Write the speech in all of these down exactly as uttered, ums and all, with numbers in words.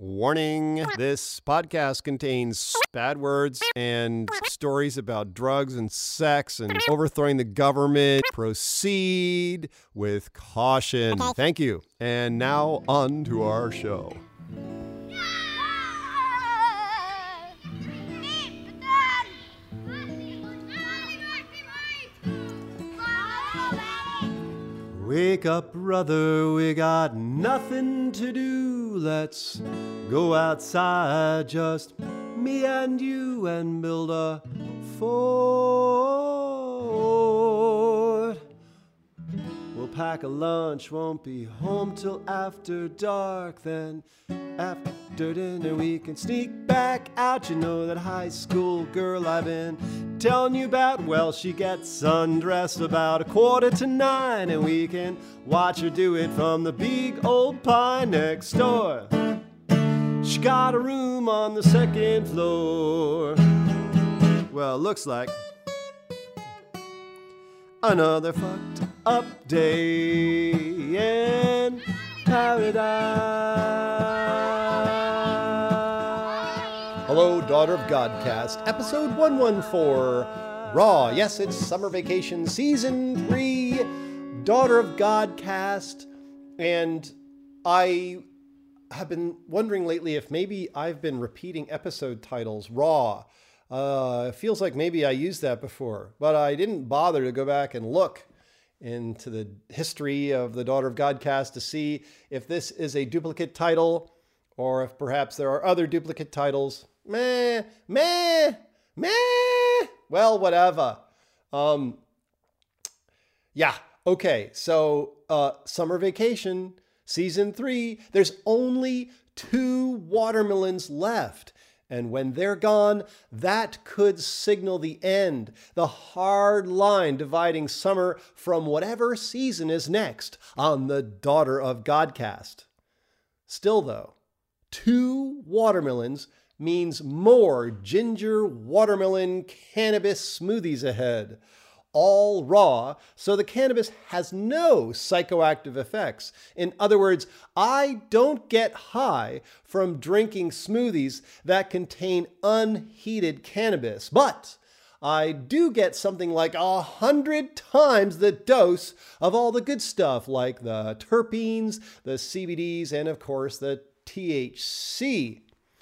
Warning, this podcast contains bad words and stories about drugs and sex and overthrowing the government. Proceed with caution. Thank you. And now on to our show. Wake up, brother, we got nothing to do. Let's go outside, just me and you, and build a fort. We'll pack a lunch, won't be home till after dark. Then after dinner we can sneak back out. You know that high school girl I've been telling you about? Well, she gets undressed about a quarter to nine, and we can watch her do it from the big old pine next door. She got a room on the second floor. Well, looks like another fucked up day in paradise. Hello, Daughter of Godcast, episode one fourteen, Raw. Yes, it's summer vacation, season three, Daughter of Godcast. And I have been wondering lately if maybe I've been repeating episode titles. Raw. Uh, it feels like maybe I used that before, but I didn't bother to go back and look into the history of the Daughter of Godcast to see if this is a duplicate title or if perhaps there are other duplicate titles. Meh, meh, meh. Well, whatever. Um, yeah. Okay. So, uh, summer vacation, season three, there's only two watermelons left. And when they're gone, that could signal the end, the hard line dividing summer from whatever season is next on the Daughter of Godcast. Still though, two watermelons means more ginger watermelon cannabis smoothies ahead. All raw, so the cannabis has no psychoactive effects. In other words, I don't get high from drinking smoothies that contain unheated cannabis, but I do get something like a hundred times the dose of all the good stuff, like the terpenes, the C B Ds, and of course the T H C.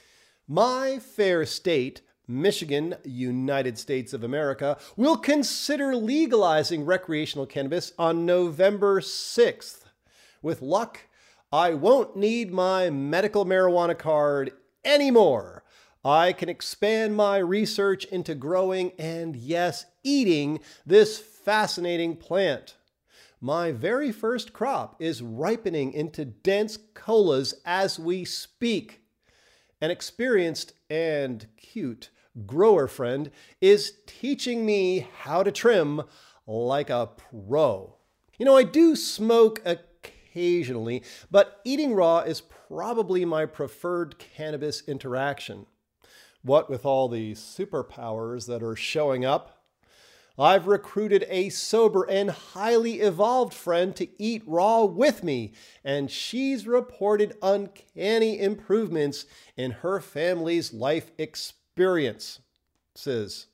My fair state, Michigan, United States of America, will consider legalizing recreational cannabis on November sixth. With luck, I won't need my medical marijuana card anymore. I can expand my research into growing and, yes, eating this fascinating plant. My very first crop is ripening into dense colas as we speak. An experienced and cute grower friend is teaching me how to trim like a pro. You know, I do smoke occasionally, but eating raw is probably my preferred cannabis interaction. What with all the superpowers that are showing up, I've recruited a sober and highly evolved friend to eat raw with me, and she's reported uncanny improvements in her family's life experience. Says,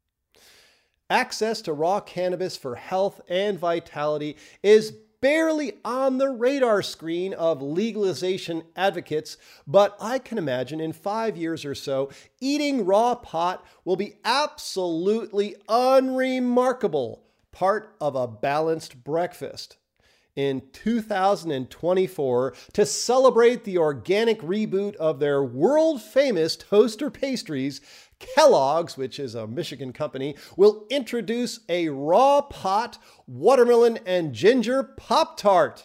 access to raw cannabis for health and vitality is barely on the radar screen of legalization advocates, but I can imagine in five years or so, eating raw pot will be absolutely unremarkable, part of a balanced breakfast. In two thousand twenty-four, to celebrate the organic reboot of their world-famous toaster pastries, Kellogg's, which is a Michigan company, will introduce a raw pot watermelon and ginger Pop-Tart.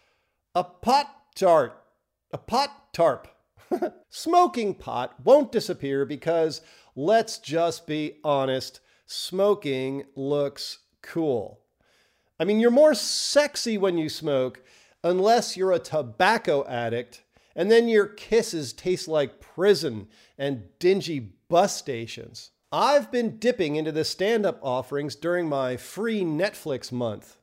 A pot-tart. A pot-tarp. Smoking pot won't disappear because, let's just be honest, smoking looks cool. I mean, you're more sexy when you smoke, unless you're a tobacco addict, and then your kisses taste like prison and dingy bus stations. I've been dipping into the stand-up offerings during my free Netflix month.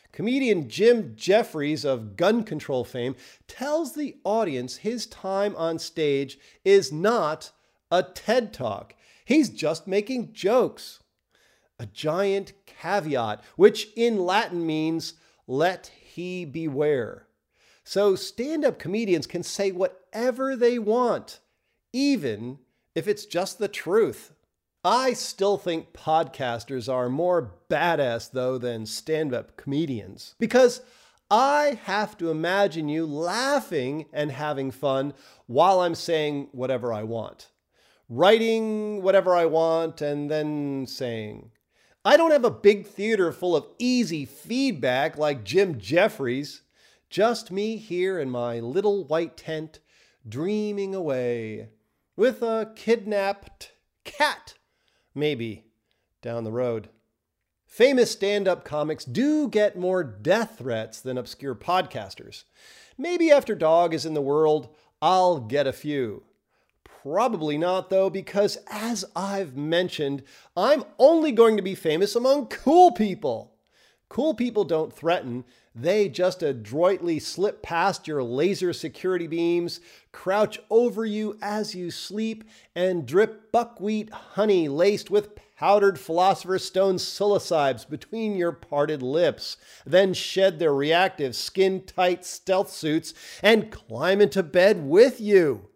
Comedian Jim Jeffries of gun control fame tells the audience his time on stage is not a TED Talk. He's just making jokes. A giant caveat, which in Latin means, let he beware. So stand-up comedians can say whatever they want, even if it's just the truth. I still think podcasters are more badass, though, than stand-up comedians. Because I have to imagine you laughing and having fun while I'm saying whatever I want. Writing whatever I want and then saying. I don't have a big theater full of easy feedback like Jim Jeffries. Just me here in my little white tent, dreaming away. With a kidnapped cat. Maybe, down the road. Famous stand-up comics do get more death threats than obscure podcasters. Maybe after Dog is in the world, I'll get a few. Probably not, though, because as I've mentioned, I'm only going to be famous among cool people. Cool people don't threaten. They just adroitly slip past your laser security beams, crouch over you as you sleep, and drip buckwheat honey laced with powdered Philosopher's Stone psilocybes between your parted lips, then shed their reactive skin-tight stealth suits and climb into bed with you.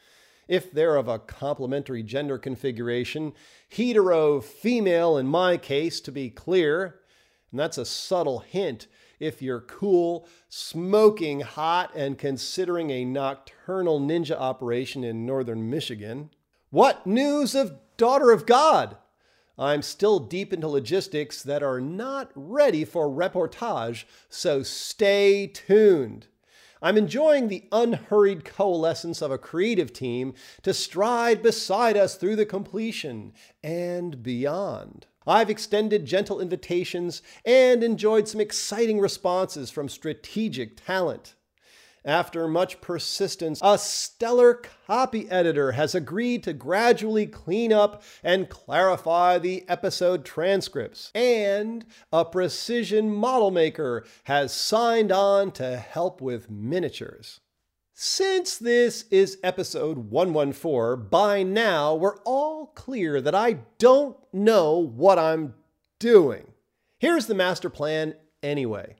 If they're of a complementary gender configuration, hetero female in my case, to be clear, and that's a subtle hint if you're cool, smoking hot, and considering a nocturnal ninja operation in northern Michigan. What news of Daughter of God? I'm still deep into logistics that are not ready for reportage, so stay tuned. I'm enjoying the unhurried coalescence of a creative team to stride beside us through the completion and beyond. I've extended gentle invitations and enjoyed some exciting responses from strategic talent. After much persistence, a stellar copy editor has agreed to gradually clean up and clarify the episode transcripts, and a precision model maker has signed on to help with miniatures. Since this is episode one fourteen, by now we're all clear that I don't know what I'm doing. Here's the master plan anyway.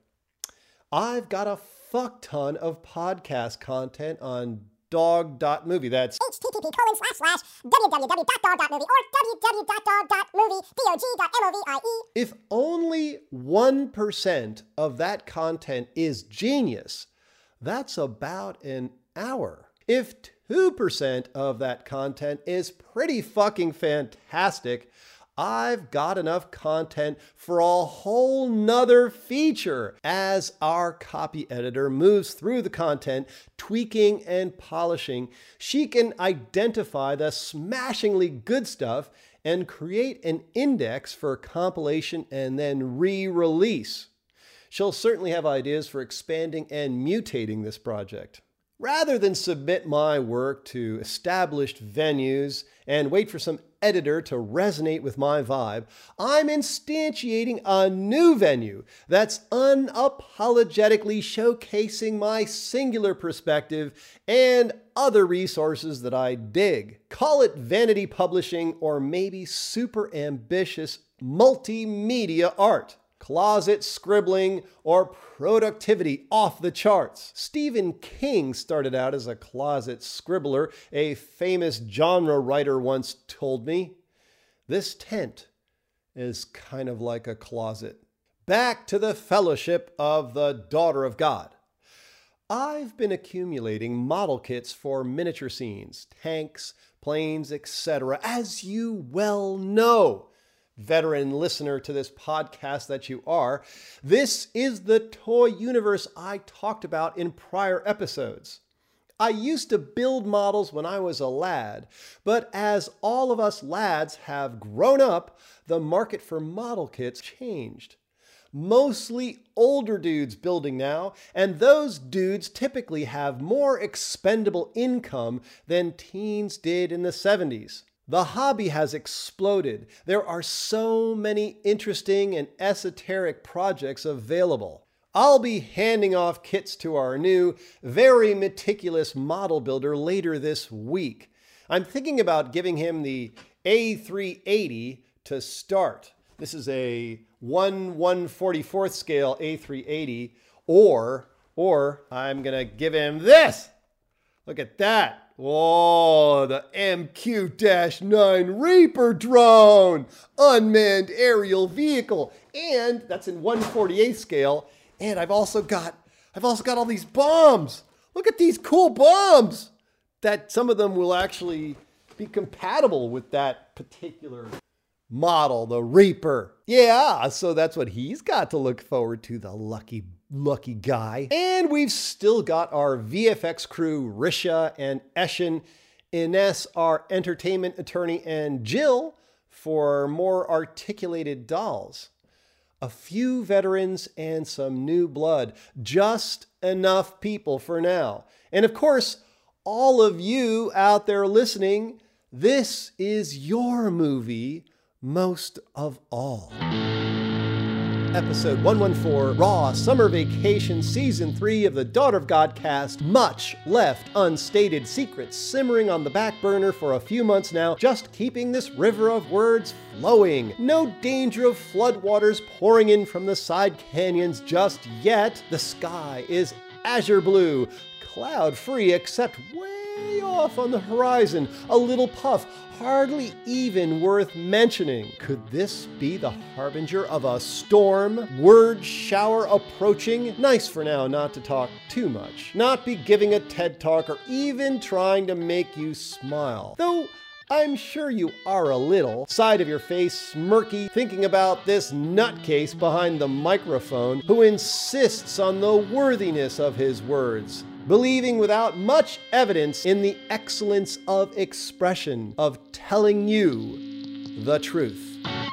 I've got a fuck ton of podcast content on dog dot movie. That's http colon slash slash www dot dog dot movie or www dot dog dot movie dog dot movie. If only one percent of that content is genius, that's about an hour. If two percent of that content is pretty fucking fantastic, I've got enough content for a whole nother feature as our copy editor moves through the content, tweaking and polishing. She can identify the smashingly good stuff and create an index for compilation and then re-release. She'll certainly have ideas for expanding and mutating this project. Rather than submit my work to established venues and wait for some editor to resonate with my vibe, I'm instantiating a new venue that's unapologetically showcasing my singular perspective and other resources that I dig. Call it vanity publishing or maybe super ambitious multimedia art. Closet scribbling, or productivity off the charts. Stephen King started out as a closet scribbler, a famous genre writer once told me. This tent is kind of like a closet. Back to the fellowship of the Daughter of God. I've been accumulating model kits for miniature scenes, tanks, planes, et cetera, as you well know. Veteran listener to this podcast that you are, this is the toy universe I talked about in prior episodes. I used to build models when I was a lad, but as all of us lads have grown up, the market for model kits changed. Mostly older dudes building now, and those dudes typically have more expendable income than teens did in the seventies. The hobby has exploded. There are so many interesting and esoteric projects available. I'll be handing off kits to our new, very meticulous model builder later this week. I'm thinking about giving him the A three eighty to start. This is a one one forty-fourth scale A three eighty, or, or I'm gonna give him this. Look at that. Whoa, the M Q nine Reaper drone, unmanned aerial vehicle, and that's in one forty-eighth scale. And I've also got, I've also got all these bombs. Look at these cool bombs. That some of them will actually be compatible with that particular model, the Reaper. Yeah, so that's what he's got to look forward to, the lucky, lucky guy. And we've still got our V F X crew, Risha and Eshin, Ines, our entertainment attorney, and Jill for more articulated dolls. A few veterans and some new blood. Just enough people for now. And of course, all of you out there listening, this is your movie most of all. Episode one fourteen, Raw Summer Vacation Season three of the Daughter of God cast. Much left unstated, secrets simmering on the back burner for a few months now, just keeping this river of words flowing. No danger of floodwaters pouring in from the side canyons just yet. The sky is azure blue, cloud-free except way off on the horizon. A little puff, hardly even worth mentioning. Could this be the harbinger of a storm? Word shower approaching? Nice for now not to talk too much. Not be giving a TED Talk or even trying to make you smile. Though I'm sure you are a little. Side of your face smirky, thinking about this nutcase behind the microphone who insists on the worthiness of his words, believing without much evidence in the excellence of expression, of telling you the truth.